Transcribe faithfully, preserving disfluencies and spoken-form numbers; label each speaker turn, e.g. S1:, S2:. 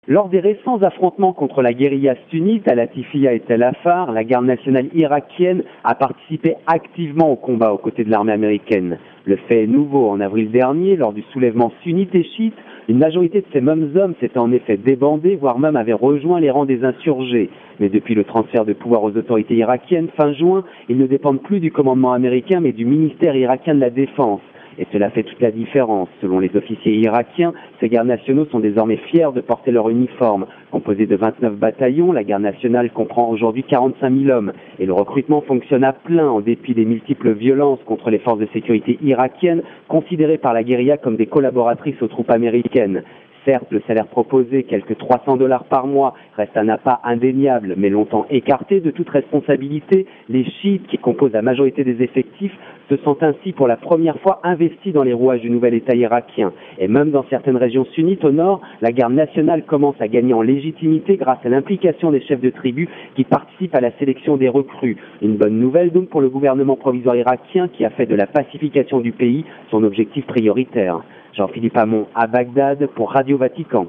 S1: Lors des récents affrontements contre la guérilla sunnite à Latakia et Tel Afar, la garde nationale irakienne a participé activement au combat aux côtés de l'armée américaine. Le fait est nouveau. En avril dernier, lors du soulèvement sunnite et chiite, une majorité de ces mêmes hommes s'était en effet débandée, voire même avait rejoint les rangs des insurgés. Mais depuis le transfert de pouvoir aux autorités irakiennes fin juin, ils ne dépendent plus du commandement américain mais du ministère irakien de la Défense. Et cela fait toute la différence. Selon les officiers irakiens, ces gardes nationaux sont désormais fiers de porter leur uniforme. Composé de vingt-neuf bataillons, la garde nationale comprend aujourd'hui quarante-cinq mille hommes. Et le recrutement fonctionne à plein en dépit des multiples violences contre les forces de sécurité irakiennes, considérées par la guérilla comme des collaboratrices aux troupes américaines. Certes, le salaire proposé, quelques trois cents dollars par mois, reste un appât indéniable, mais longtemps écarté de toute responsabilité, les chiites, qui composent la majorité des effectifs, se sentent ainsi pour la première fois investis dans les rouages du nouvel État irakien. Et même dans certaines régions sunnites au nord, la garde nationale commence à gagner en légitimité grâce à l'implication des chefs de tribus qui participent à la sélection des recrues. Une bonne nouvelle donc pour le gouvernement provisoire irakien qui a fait de la pacification du pays son objectif prioritaire. Jean-Philippe Hamon à Bagdad pour Radio Vatican.